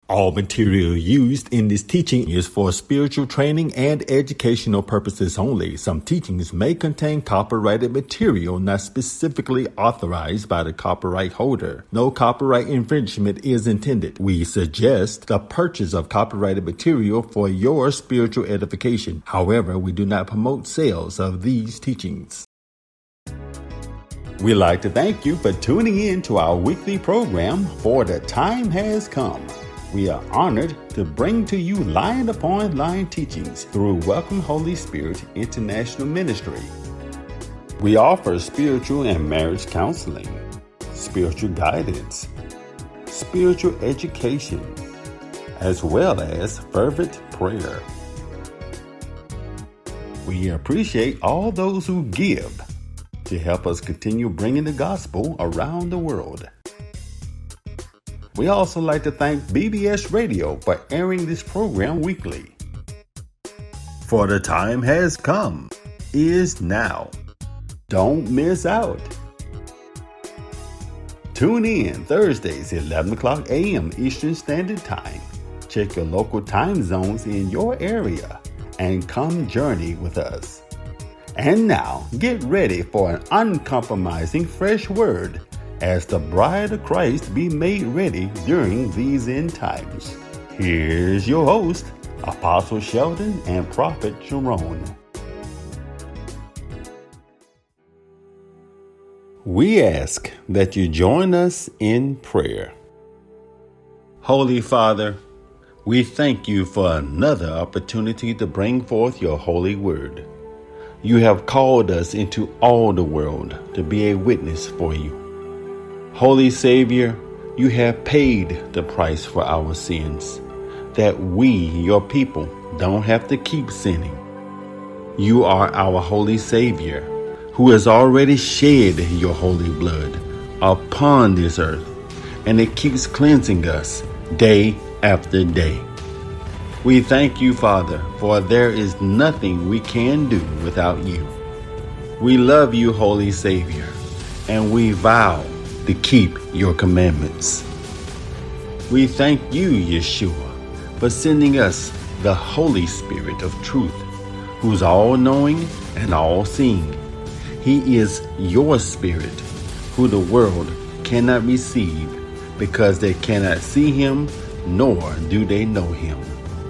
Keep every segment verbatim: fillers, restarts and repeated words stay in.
All material used in this teaching is for spiritual training and educational purposes only. Some teachings may contain copyrighted material not specifically authorized by the copyright holder. No copyright infringement is intended. We suggest the purchase of copyrighted material for your spiritual edification. However, we do not promote sales of these teachings. We'd like to thank you for tuning in to our weekly program, For the Time Has Come. We are honored to bring to you line upon line teachings through Welcome Holy Spirit International Ministry. We offer spiritual and marriage counseling, spiritual guidance, spiritual education, as well as fervent prayer. We appreciate all those who give to help us continue bringing the gospel around the world. We also like to thank B B S Radio for airing this program weekly. For the Time Has Come is now. Don't miss out. Tune in Thursdays, eleven o'clock a.m. Eastern Standard Time. Check your local time zones in your area and come journey with us. And now, get ready for an uncompromising fresh word as the bride of Christ be made ready during these end times. Here's your host, Apostle Sheldon and Prophet Jerome. We ask that you join us in prayer. Holy Father, we thank you for another opportunity to bring forth your holy word. You have called us into all the world to be a witness for you. Holy Savior, you have paid the price for our sins, that we, your people, don't have to keep sinning. You are our Holy Savior, who has already shed your holy blood upon this earth, and it keeps cleansing us day after day. We thank you, Father, for there is nothing we can do without you. We love you, Holy Savior, and we vow to keep your commandments. We thank you, Yeshua, for sending us the Holy Spirit of truth, who's all-knowing and all-seeing. He is your Spirit, who the world cannot receive because they cannot see him, nor do they know him.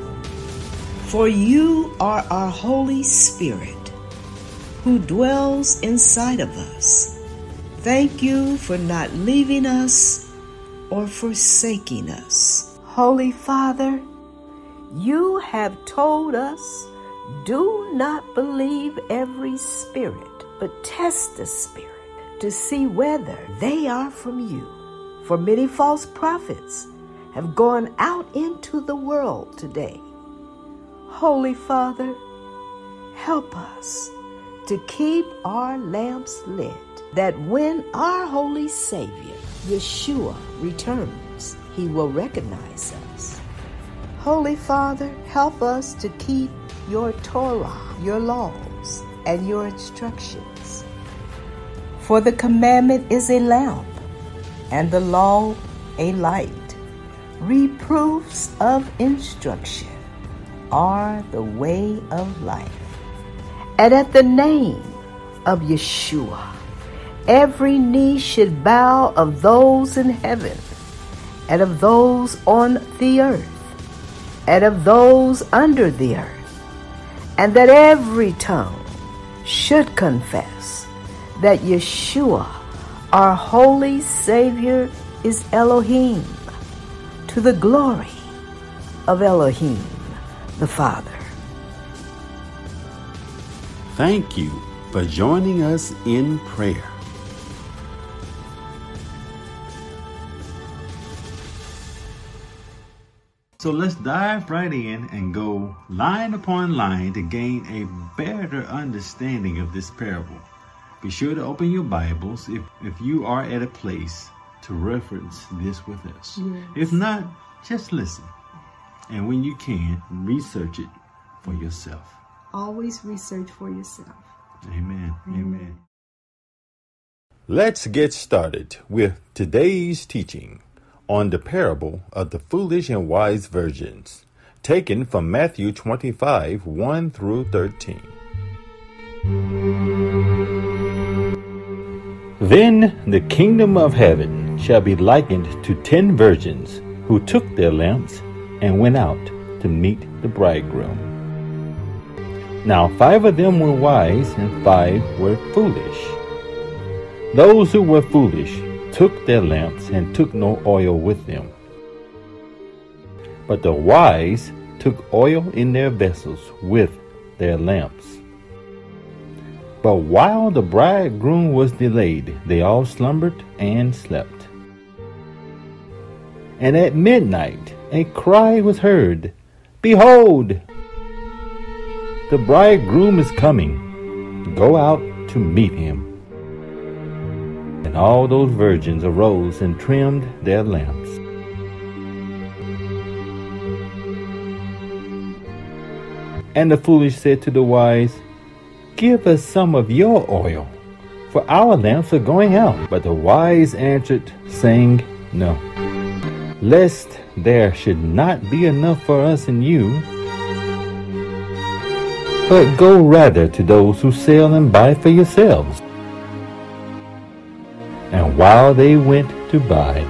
For you are our Holy Spirit, who dwells inside of us. Thank you for not leaving us or forsaking us. Holy Father, you have told us, do not believe every spirit, but test the spirit to see whether they are from you. For many false prophets have gone out into the world today. Holy Father, help us to keep our lamps lit, that when our Holy Savior, Yeshua, returns, he will recognize us. Holy Father, help us to keep your Torah, your laws, and your instructions. For the commandment is a lamp, and the law a light. Reproofs of instruction are the way of life. And at the name of Yeshua, every knee should bow, of those in heaven, and of those on the earth, and of those under the earth, and that every tongue should confess that Yeshua, our Holy Savior, is Elohim, to the glory of Elohim, the Father. Thank you for joining us in prayer. So let's dive right in and go line upon line to gain a better understanding of this parable. Be sure to open your Bibles if, if you are at a place to reference this with us. Yes. If not, just listen. And when you can, research it for yourself. Always research for yourself. Amen. Amen. Amen. Let's get started with today's teaching on the parable of the foolish and wise virgins, taken from Matthew twenty-five, one through thirteen. Then the kingdom of heaven shall be likened to ten virgins who took their lamps and went out to meet the bridegroom. Now five of them were wise and five were foolish. Those who were foolish took their lamps and took no oil with them. But the wise took oil in their vessels with their lamps. But while the bridegroom was delayed, they all slumbered and slept. And at midnight a cry was heard, Behold, the bridegroom is coming. Go out to meet him. And all those virgins arose and trimmed their lamps. And the foolish said to the wise, Give us some of your oil, for our lamps are going out. But the wise answered, saying, No, lest there should not be enough for us and you, but go rather to those who sell and buy for yourselves. And while they went to buy,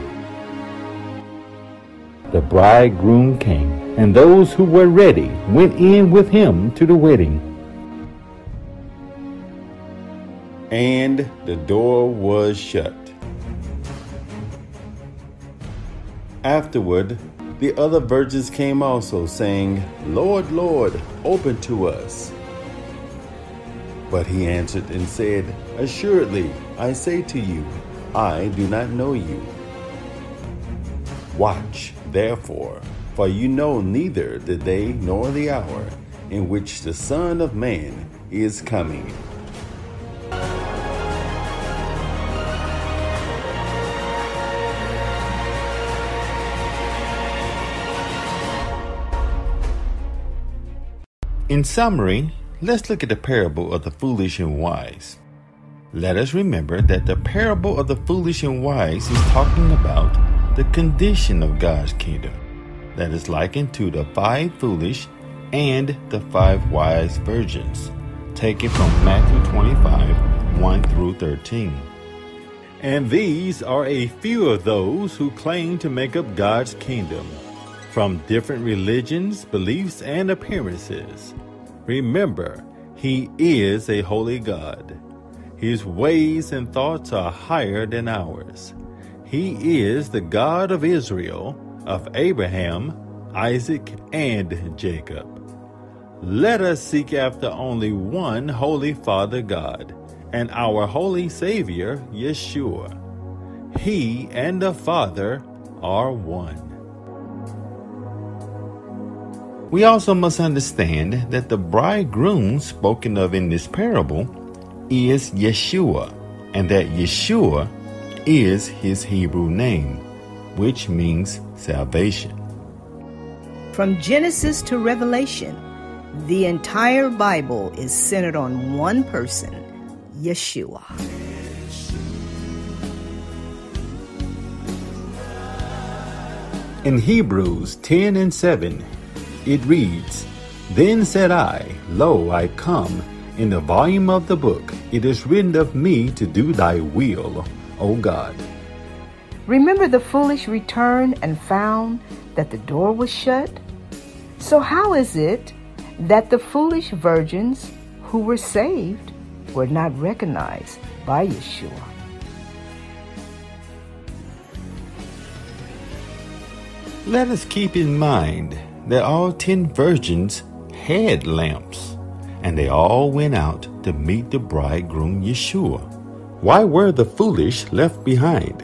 the bridegroom came, and those who were ready went in with him to the wedding. And the door was shut. Afterward, the other virgins came also, saying, Lord, Lord, open to us. But he answered and said, Assuredly, I say to you, I do not know you. Watch, therefore, for you know neither the day nor the hour in which the Son of Man is coming. In summary, let's look at the parable of the foolish and wise. Let us remember that the parable of the foolish and wise is talking about the condition of God's kingdom that is likened to the five foolish and the five wise virgins, taken from Matthew twenty-five, one through thirteen. And these are a few of those who claim to make up God's kingdom, from different religions, beliefs, and appearances. Remember, He is a holy God. His ways and thoughts are higher than ours. He is the God of Israel, of Abraham, Isaac, and Jacob. Let us seek after only one Holy Father God, and our Holy Savior, Yeshua. He and the Father are one. We also must understand that the bridegroom spoken of in this parable is Yeshua, and that Yeshua is his Hebrew name, which means salvation. From Genesis to Revelation, the entire Bible is centered on one person, Yeshua. In Hebrews ten and seven, it reads, Then said I, Lo, I come. In the volume of the book, it is written of me to do thy will, O God. Remember the foolish returned and found that the door was shut? So how is it that the foolish virgins who were saved were not recognized by Yeshua? Let us keep in mind that all ten virgins had lamps, and they all went out to meet the bridegroom Yeshua. Why were the foolish left behind?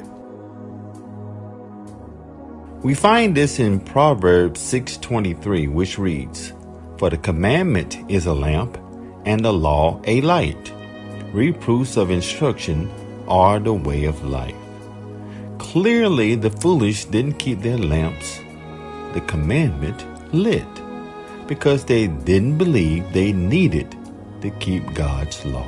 We find this in Proverbs six twenty-three, which reads, For the commandment is a lamp, and the law a light. Reproofs of instruction are the way of life. Clearly, the foolish didn't keep their lamps, the commandment, lit, because they didn't believe they needed to keep God's law.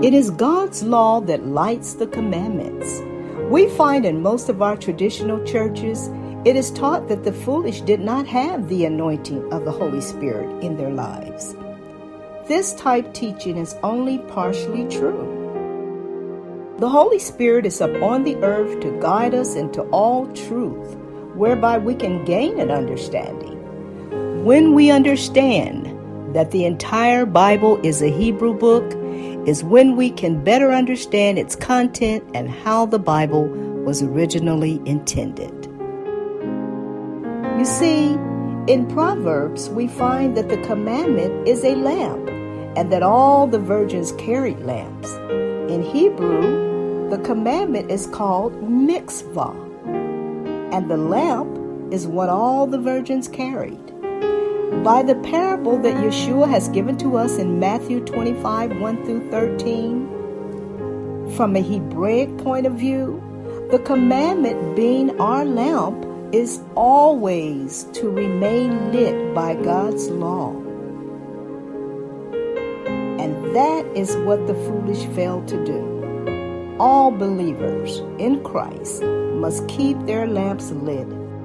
It is God's law that lights the commandments. We find in most of our traditional churches, it is taught that the foolish did not have the anointing of the Holy Spirit in their lives. This type teaching is only partially true. The Holy Spirit is upon the earth to guide us into all truth, whereby we can gain an understanding. When we understand that the entire Bible is a Hebrew book, is when we can better understand its content and how the Bible was originally intended. You see, in Proverbs, we find that the commandment is a lamp, and that all the virgins carried lamps. In Hebrew, the commandment is called mitzvah, and the lamp is what all the virgins carried. By the parable that Yeshua has given to us in Matthew twenty-five, one through thirteen, from a Hebraic point of view, the commandment being our lamp is always to remain lit by God's law. And that is what the foolish failed to do. All believers in Christ must keep their lamps lit.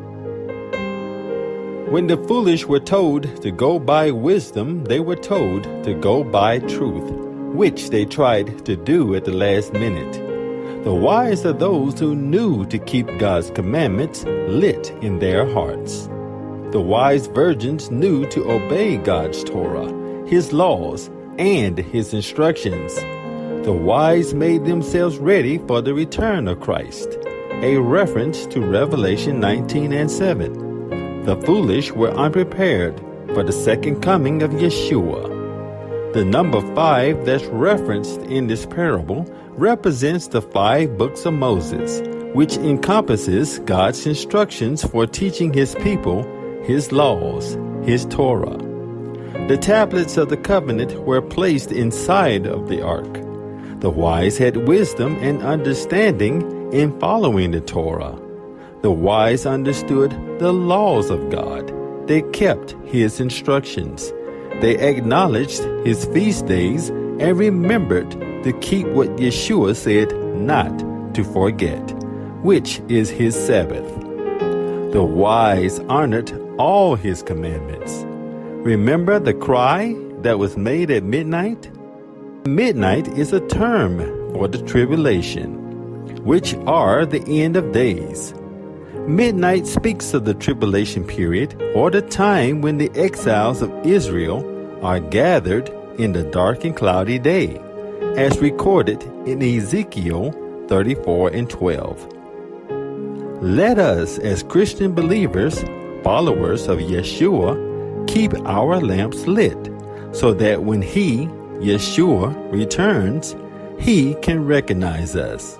When the foolish were told to go by wisdom, they were told to go by truth, which they tried to do at the last minute. The wise are those who knew to keep God's commandments lit in their hearts. The wise virgins knew to obey God's Torah, His laws, and His instructions. The wise made themselves ready for the return of Christ, a reference to Revelation nineteen and seven. The foolish were unprepared for the second coming of Yeshua. The number five that's referenced in this parable represents the five books of Moses, which encompasses God's instructions for teaching His people His laws, His Torah. The tablets of the covenant were placed inside of the ark. The wise had wisdom and understanding in following the Torah. The wise understood the laws of God. They kept His instructions. They acknowledged His feast days and remembered to keep what Yeshua said not to forget, which is His Sabbath. The wise honored all His commandments. Remember the cry that was made at midnight? Midnight is a term for the tribulation, which are the end of days. Midnight speaks of the tribulation period, or the time when the exiles of Israel are gathered in the dark and cloudy day, as recorded in Ezekiel thirty-four and twelve. Let us, as Christian believers, followers of Yeshua, keep our lamps lit, so that when He, Yeshua, returns, He can recognize us.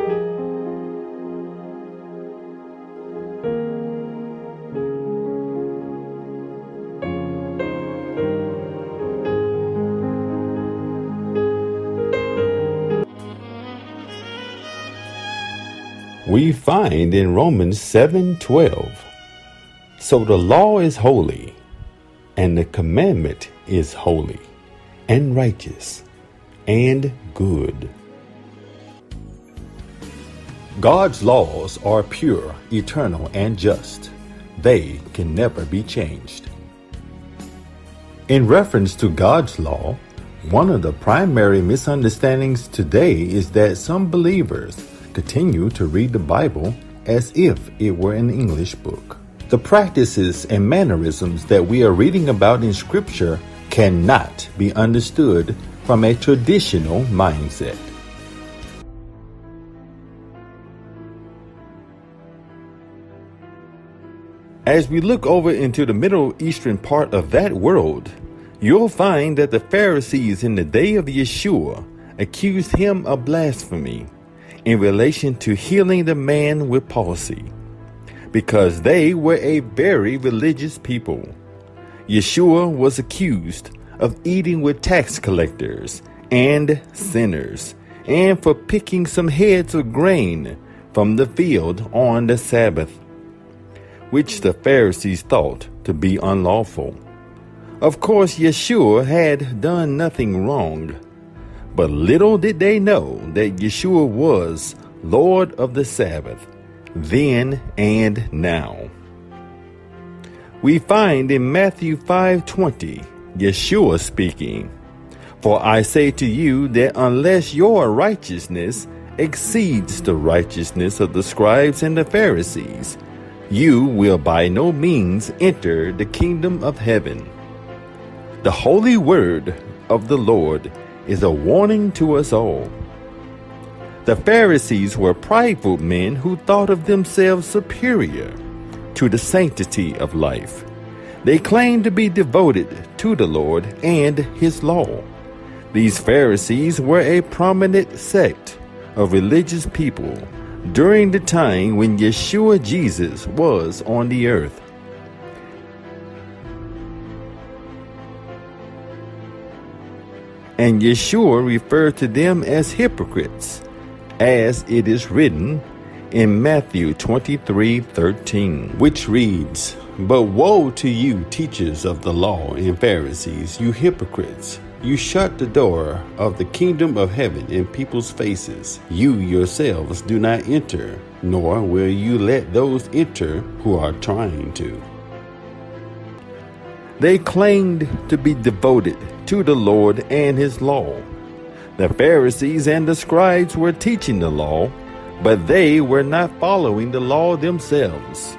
We find in Romans seven twelve, so the law is holy, and the commandment is holy, and righteous, and good. God's laws are pure, eternal, and just. They can never be changed. In reference to God's law, one of the primary misunderstandings today is that some believers continue to read the Bible as if it were an English book. The practices and mannerisms that we are reading about in Scripture cannot be understood from a traditional mindset. As we look over into the Middle Eastern part of that world, you'll find that the Pharisees in the day of Yeshua accused Him of blasphemy in relation to healing the man with palsy, because they were a very religious people. Yeshua was accused of eating with tax collectors and sinners, and for picking some heads of grain from the field on the Sabbath, which the Pharisees thought to be unlawful. Of course, Yeshua had done nothing wrong, But little did they know that Yeshua was Lord of the Sabbath, then and now. We find in Matthew five twenty, Yeshua speaking, "For I say to you that unless your righteousness exceeds the righteousness of the scribes and the Pharisees, you will by no means enter the kingdom of heaven." The holy word of the Lord is a warning to us all. The Pharisees were prideful men who thought of themselves superior to the sanctity of life. They claimed to be devoted to the Lord and His law. These Pharisees were a prominent sect of religious people during the time when Yeshua Jesus was on the earth. And Yeshua referred to them as hypocrites, as it is written in Matthew twenty-three thirteen, which reads, "But woe to you, teachers of the law and Pharisees, you hypocrites! You shut the door of the kingdom of heaven in people's faces. You yourselves do not enter, nor will you let those enter who are trying to." They claimed to be devoted to the Lord and His law. The Pharisees and the scribes were teaching the law, but they were not following the law themselves.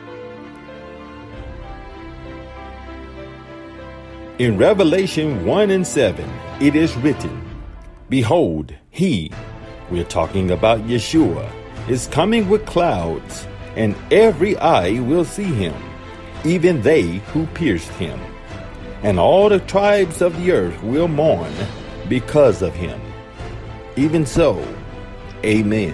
In Revelation one and seven, it is written, "Behold, He," we're talking about Yeshua, "is coming with clouds, and every eye will see Him, even they who pierced Him. And all the tribes of the earth will mourn because of Him. Even so, Amen."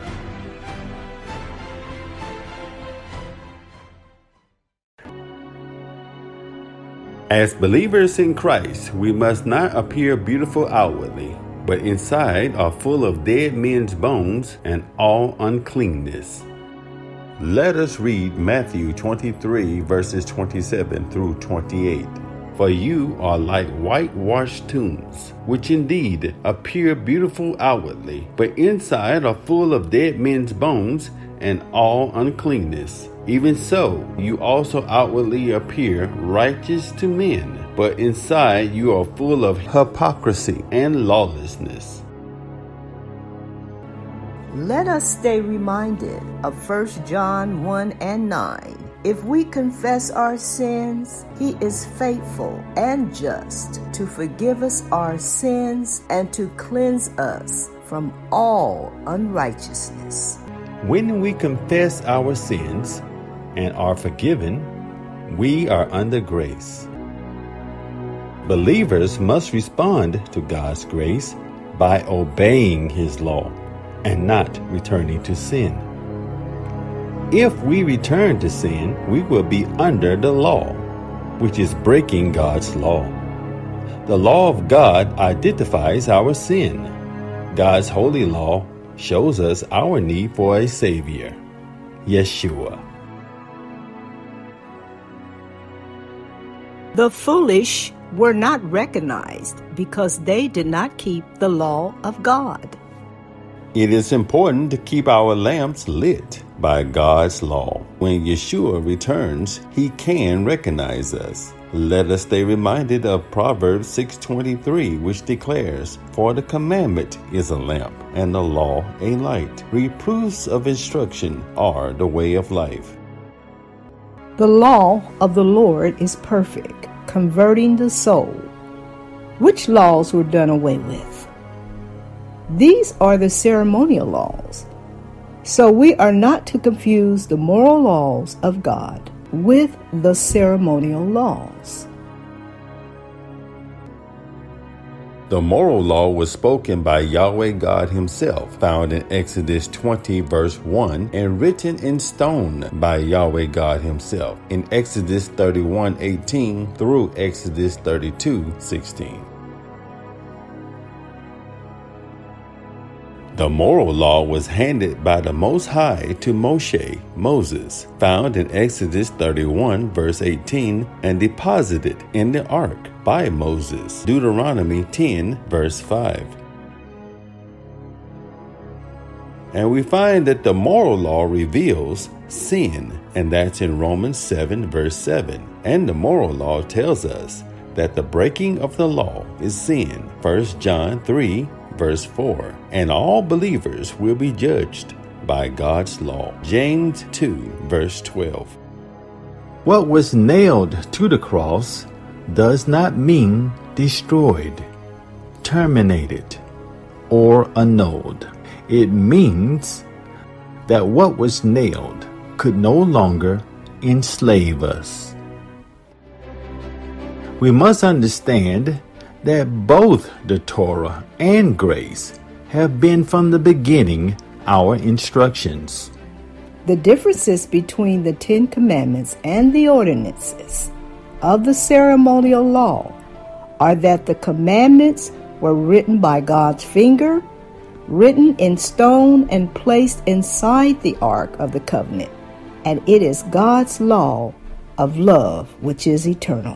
As believers in Christ, we must not appear beautiful outwardly, but inside are full of dead men's bones and all uncleanness. Let us read Matthew twenty-three, verses twenty-seven through twenty-eight. "For you are like whitewashed tombs, which indeed appear beautiful outwardly, but inside are full of dead men's bones and all uncleanness. Even so, you also outwardly appear righteous to men, but inside you are full of hypocrisy and lawlessness." Let us stay reminded of First John one and nine. "If we confess our sins, He is faithful and just to forgive us our sins and to cleanse us from all unrighteousness." When we confess our sins and are forgiven, we are under grace. Believers must respond to God's grace by obeying His law and not returning to sin. If we return to sin, we will be under the law, which is breaking God's law. The law of God identifies our sin. God's holy law shows us our need for a Savior, Yeshua. The foolish were not recognized because they did not keep the law of God. It is important to keep our lamps lit by God's law. When Yeshua returns, He can recognize us. Let us stay reminded of Proverbs six twenty-three, which declares, "For the commandment is a lamp, and the law a light. Reproofs of instruction are the way of life." The law of the Lord is perfect, converting the soul. Which laws were done away with? These are the ceremonial laws. So we are not to confuse the moral laws of God with the ceremonial laws. The moral law was spoken by Yahweh God Himself, found in Exodus twenty, verse one, and written in stone by Yahweh God Himself in Exodus thirty-one, eighteen through Exodus thirty-two, sixteen. The moral law was handed by the Most High to Moshe, Moses, found in Exodus thirty-one, verse eighteen, and deposited in the ark by Moses, Deuteronomy ten, verse five. And we find that the moral law reveals sin, and that's in Romans seven, verse seven. And the moral law tells us that the breaking of the law is sin, First John three, verse four. And all believers will be judged by God's law, James two, verse twelve. What was nailed to the cross does not mean destroyed, terminated, or annulled. It means that what was nailed could no longer enslave us. We must understand that both the Torah and grace have been from the beginning our instructions. The differences between the Ten Commandments and the ordinances of the ceremonial law are that the commandments were written by God's finger, written in stone and placed inside the Ark of the Covenant, and it is God's law of love which is eternal.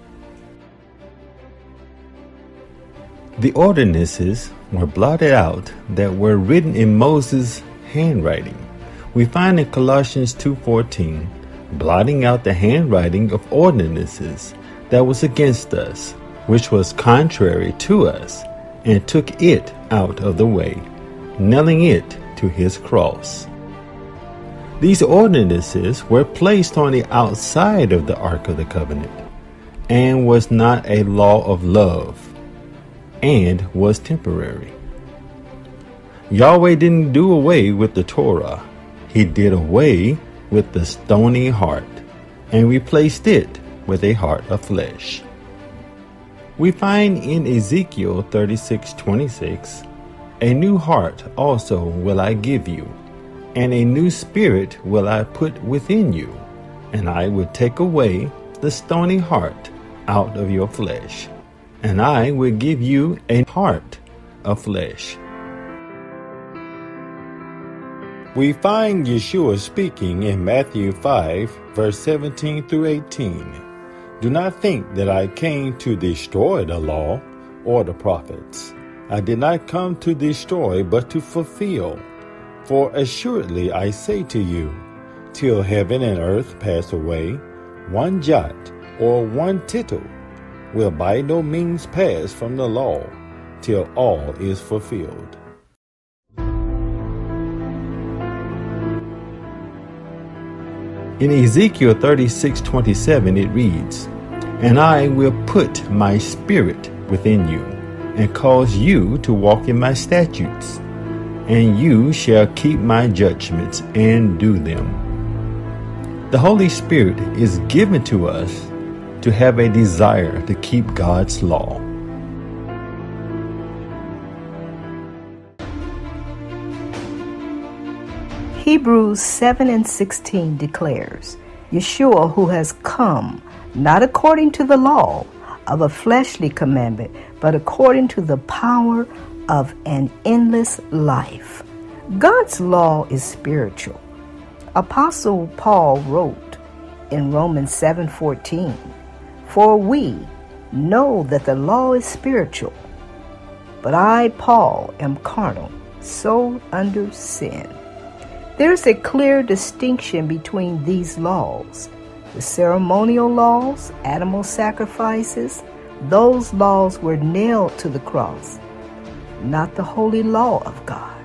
The ordinances were blotted out that were written in Moses' handwriting. We find in Colossians two fourteen, blotting out the handwriting of ordinances that was against us, which was contrary to us, and took it out of the way, nailing it to his cross. These ordinances were placed on the outside of the Ark of the Covenant, and was not a law of love, and was temporary. Yahweh didn't do away with the Torah. He did away with the stony heart and replaced it with a heart of flesh. We find in Ezekiel thirty-six twenty-six, a new heart also will I give you, and a new spirit will I put within you, and I will take away the stony heart out of your flesh, and I will give you a heart of flesh. We find Yeshua speaking in Matthew five, verse seventeen through eighteen. Do not think that I came to destroy the law or the prophets. I did not come to destroy, but to fulfill. For assuredly I say to you, till heaven and earth pass away, one jot or one tittle will by no means pass from the law, till all is fulfilled. In Ezekiel thirty-six twenty-seven it reads, And I will put my spirit within you, and cause you to walk in my statutes, and you shall keep my judgments and do them. The Holy Spirit is given to us to have a desire to keep God's law. Hebrews seven and sixteen declares, Yeshua, who has come, not according to the law of a fleshly commandment, but according to the power of an endless life. God's law is spiritual. Apostle Paul wrote in Romans seven fourteen, For we know that the law is spiritual, but I, Paul, am carnal, sold under sin. There's a clear distinction between these laws. The ceremonial laws, animal sacrifices, those laws were nailed to the cross, not the holy law of God.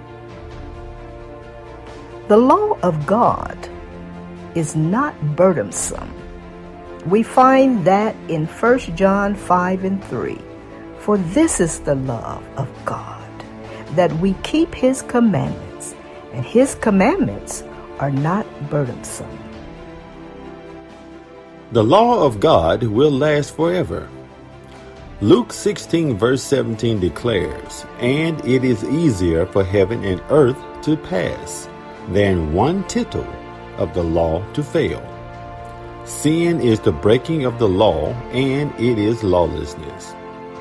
The law of God is not burdensome. We find that in First John five and three. For this is the love of God, that we keep his commandments, and his commandments are not burdensome. The law of God will last forever. Luke sixteen verse seventeen declares, And it is easier for heaven and earth to pass than one tittle of the law to fail. Sin is the breaking of the law, and it is lawlessness.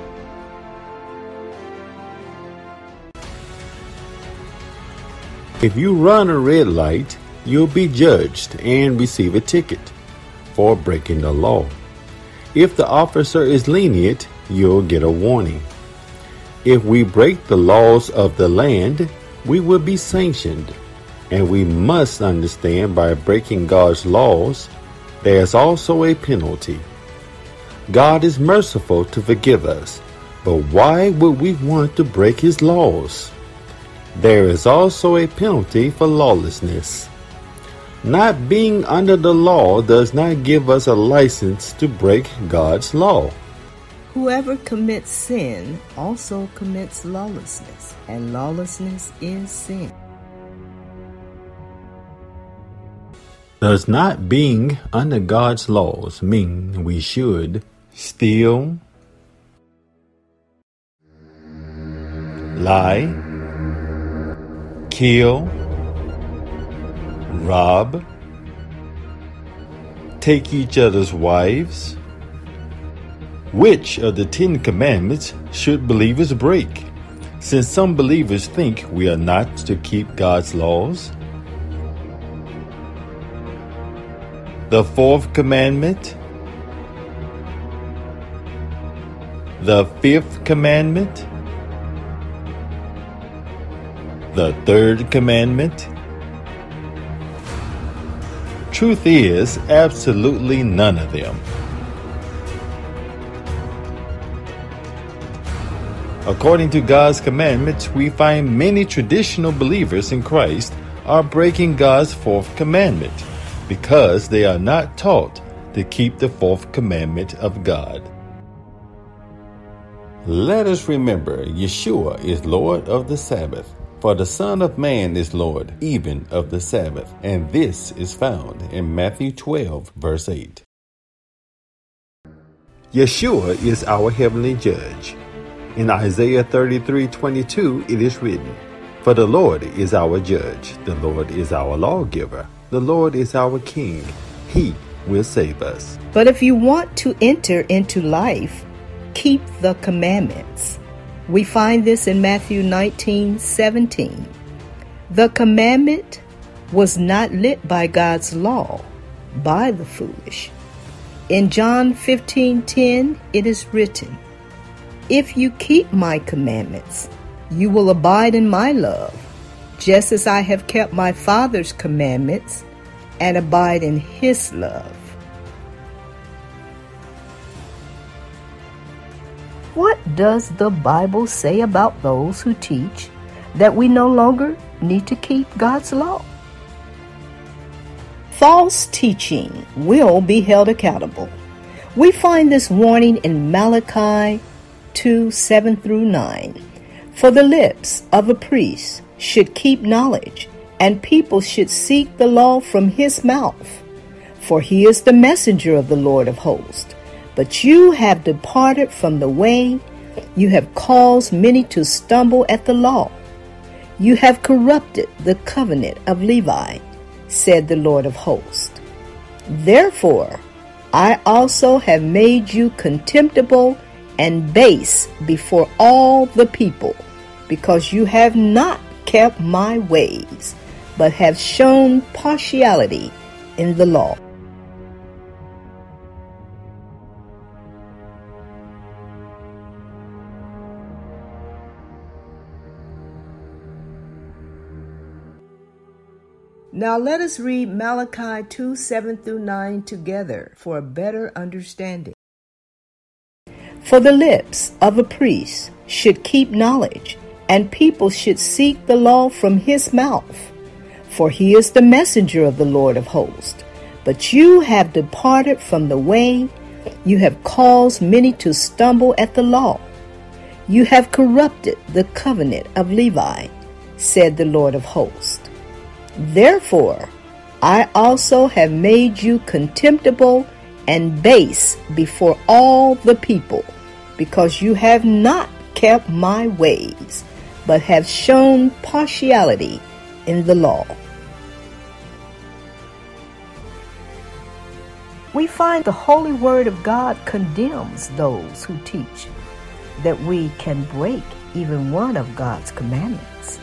If you run a red light, you'll be judged and receive a ticket for breaking the law. If the officer is lenient, you'll get a warning. If we break the laws of the land, we will be sanctioned. And we must understand by breaking God's laws, there is also a penalty. God is merciful to forgive us, but why would we want to break His laws? There is also a penalty for lawlessness. Not being under the law does not give us a license to break God's law. Whoever commits sin also commits lawlessness, and lawlessness is sin. Does not being under God's laws mean we should steal, lie, kill, rob, take each other's wives? Which of the Ten Commandments should believers break, since some believers think we are not to keep God's laws? The fourth commandment, the fifth commandment, the third commandment? Truth is, absolutely none of them. According to God's commandments, we find many traditional believers in Christ are breaking God's fourth commandment because they are not taught to keep the fourth commandment of God. Let us remember Yeshua is Lord of the Sabbath, for the Son of Man is Lord even of the Sabbath, and this is found in Matthew twelve, verse eight. Yeshua is our heavenly judge. In Isaiah thirty-three twenty-two, it is written, "For the Lord is our judge, the Lord is our lawgiver, the Lord is our king. He will save us." But if you want to enter into life, keep the commandments. We find this in Matthew nineteen seventeen. The commandment was not lit by God's law, by the foolish. In John fifteen ten, it is written, "If you keep my commandments, you will abide in my love, just as I have kept my Father's commandments and abide in his love." What does the Bible say about those who teach that we no longer need to keep God's law? False teaching will be held accountable. We find this warning in Malachi two, seven through nine. "For the lips of a priest should keep knowledge, and people should seek the law from his mouth. For he is the messenger of the Lord of hosts. But you have departed from the way, you have caused many to stumble at the law. You have corrupted the covenant of Levi, said the Lord of hosts. Therefore, I also have made you contemptible and base before all the people, because you have not kept my ways, but have shown partiality in the law." Now let us read Malachi two, seven through nine together for a better understanding. "For the lips of a priest should keep knowledge, and people should seek the law from his mouth. For he is the messenger of the Lord of hosts. But you have departed from the way, you have caused many to stumble at the law. You have corrupted the covenant of Levi, said the Lord of hosts. Therefore, I also have made you contemptible and base before all the people, because you have not kept my ways, but have shown partiality in the law." We find the holy word of God condemns those who teach that we can break even one of God's commandments.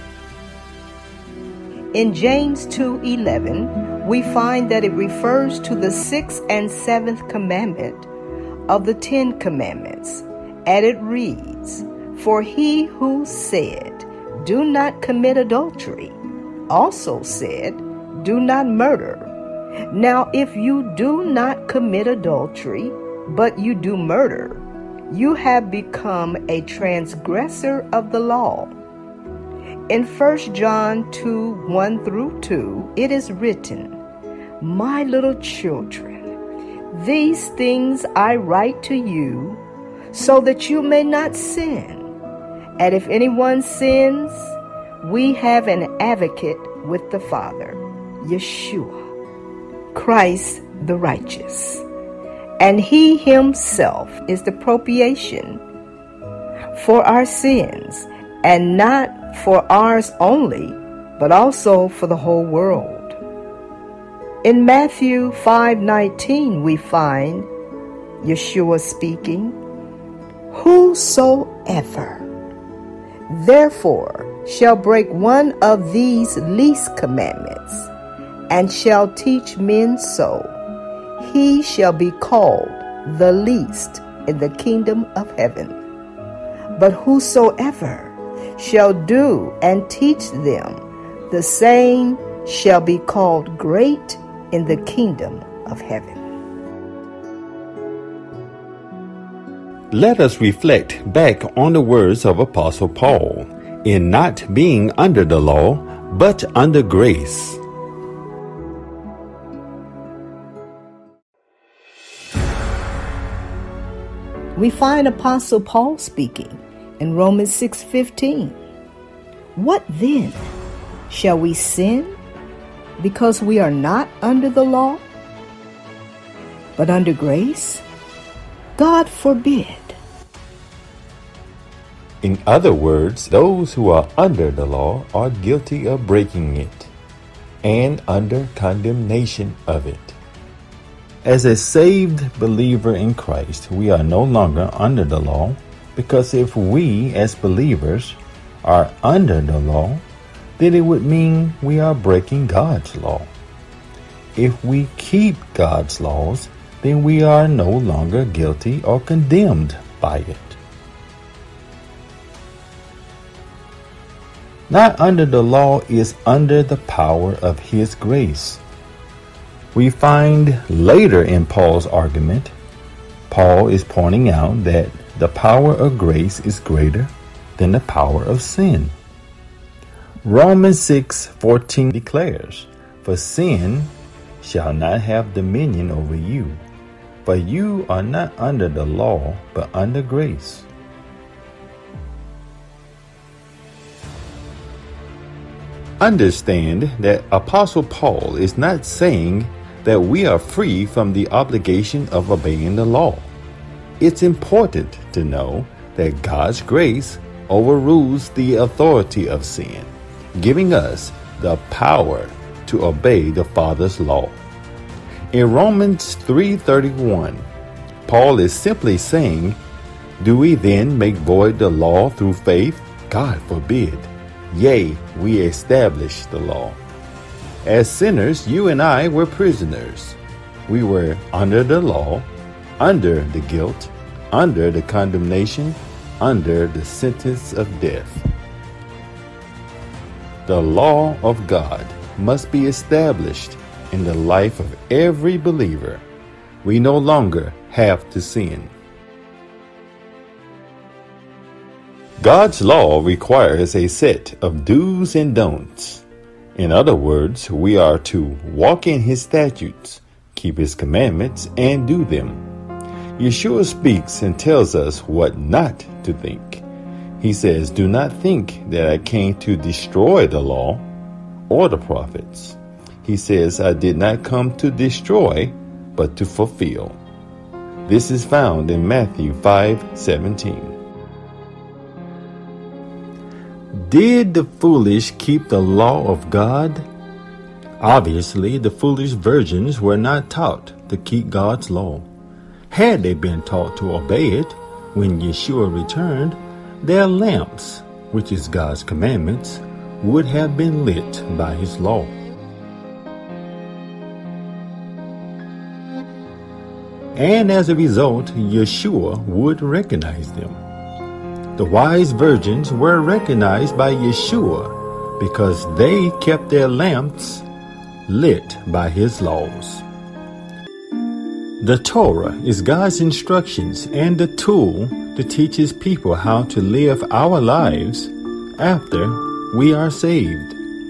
In James two eleven, we find that it refers to the sixth and seventh commandment of the Ten Commandments, and it reads, "For he who said, "Do not commit adultery," also said, "Do not murder." Now, if you do not commit adultery, but you do murder, you have become a transgressor of the law. In First John two, one through two, it is written, "My little children, these things I write to you so that you may not sin. And if anyone sins, we have an advocate with the Father, Yeshua, Christ the righteous. And he himself is the propitiation for our sins, and not for ours only, but also for the whole world." In Matthew five nineteen, we find Yeshua speaking, "Whosoever therefore shall break one of these least commandments, and shall teach men so, he shall be called the least in the kingdom of heaven. But whosoever shall do and teach them, the same shall be called great in the kingdom of heaven." Let us reflect back on the words of Apostle Paul in not being under the law, but under grace. We find Apostle Paul speaking in Romans six fifteen. "What then? Shall we sin because we are not under the law, but under grace? God forbid." In other words, those who are under the law are guilty of breaking it and under condemnation of it. As a saved believer in Christ, we are no longer under the law, because if we as believers are under the law, then it would mean we are breaking God's law. If we keep God's laws, then we are no longer guilty or condemned by it. Not under the law is under the power of His grace. We find later in Paul's argument, Paul is pointing out that the power of grace is greater than the power of sin. Romans six fourteen declares, "For sin shall not have dominion over you, for you are not under the law, but under grace." Understand that Apostle Paul is not saying that we are free from the obligation of obeying the law. It's important to know that God's grace overrules the authority of sin, giving us the power to obey the Father's law. In Romans three thirty-one, Paul is simply saying, "Do we then make void the law through faith? God forbid. Yea, we establish the law." As sinners, you and I were prisoners. We were under the law, under the guilt, under the condemnation, under the sentence of death. The law of God must be established in the life of every believer. We no longer have to sin. God's law requires a set of do's and don'ts. In other words, we are to walk in His statutes, keep His commandments, and do them. Yeshua speaks and tells us what not to think. He says, "Do not think that I came to destroy the law or the prophets." He says, "I did not come to destroy, but to fulfill." This is found in Matthew five seventeen. Did the foolish keep the law of God? Obviously, the foolish virgins were not taught to keep God's law. Had they been taught to obey it, when Yeshua returned, their lamps, which is God's commandments, would have been lit by His law. And as a result, Yeshua would recognize them. The wise virgins were recognized by Yeshua because they kept their lamps lit by his laws. The Torah is God's instructions and the tool to teach his people how to live our lives after we are saved.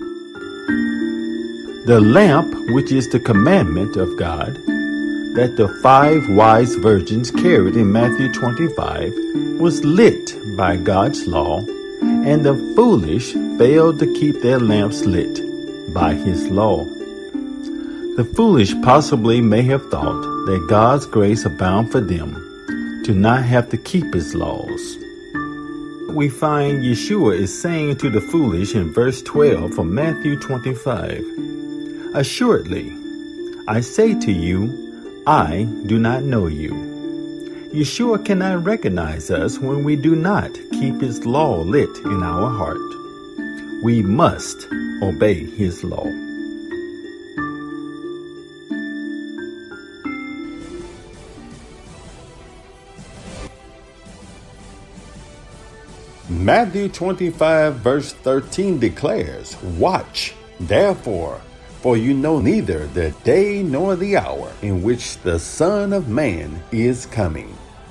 The lamp, which is the commandment of God, that the five wise virgins carried in Matthew twenty-five, was lit by God's law, and the foolish failed to keep their lamps lit by his law. The foolish possibly may have thought that God's grace abounded for them to not have to keep his laws. We find Yeshua is saying to the foolish in verse twelve of Matthew twenty-five, "Assuredly, I say to you, I do not know you." Yeshua cannot recognize us when we do not keep his law lit in our heart. We must obey his law. Matthew twenty-five verse thirteen declares, "Watch, therefore, for you know neither the day nor the hour in which the Son of Man is coming."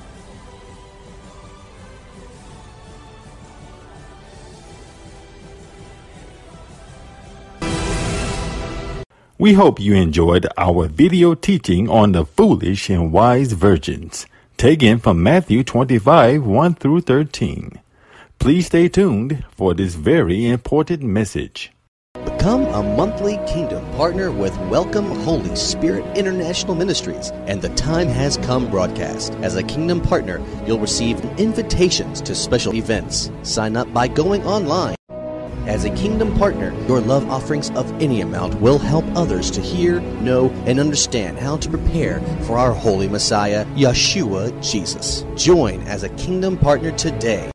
We hope you enjoyed our video teaching on the foolish and wise virgins, taken from Matthew twenty-five, one through thirteen. Please stay tuned for this very important message. Become a monthly Kingdom partner with Welcome Holy Spirit International Ministries and the Time Has Come broadcast. As a Kingdom partner, you'll receive invitations to special events. Sign up by going online. As a Kingdom partner, your love offerings of any amount will help others to hear, know, and understand how to prepare for our Holy Messiah, Yeshua Jesus. Join as a Kingdom partner today.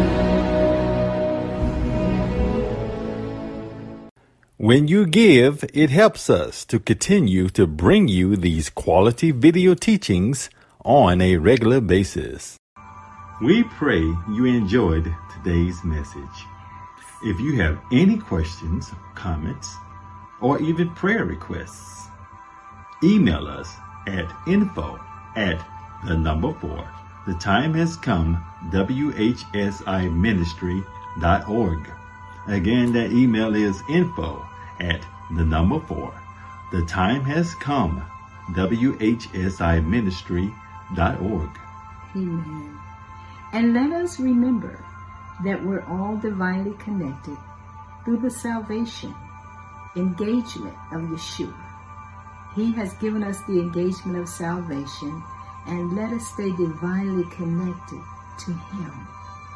When you give, it helps us to continue to bring you these quality video teachings on a regular basis. We pray you enjoyed today's message. If you have any questions, comments, or even prayer requests, email us at info at the number four, the time has come, W H S I ministry dot org. Again, that email is info at the number four, the time has come, W H S I ministry dot org. Amen. And let us remember that we're all divinely connected through the salvation, engagement of Yeshua. He has given us the engagement of salvation, and let us stay divinely connected to him.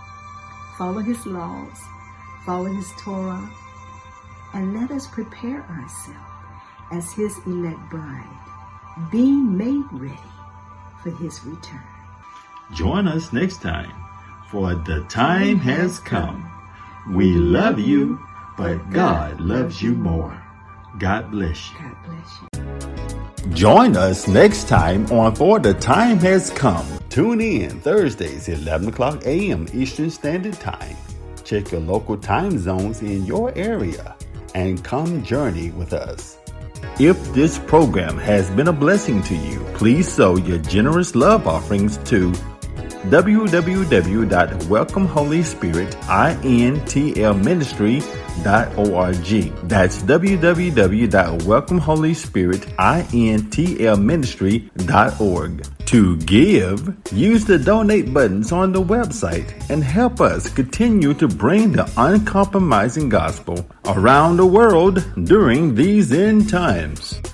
Follow his laws, follow his Torah, and let us prepare ourselves as his elect bride, being made ready for his return. Join us next time, for the time has come. We love you, but God loves you more. God bless you. God bless you. Join us next time on For the Time Has Come. Tune in Thursdays, eleven o'clock a.m. Eastern Standard Time. Check your local time zones in your area and come journey with us. If this program has been a blessing to you, please sow your generous love offerings to w w w dot welcome holy spirit intl ministry dot org. That's w w w dot welcome holy spirit intl ministry dot org. To give, use the donate buttons on the website and help us continue to bring the uncompromising gospel around the world during these end times.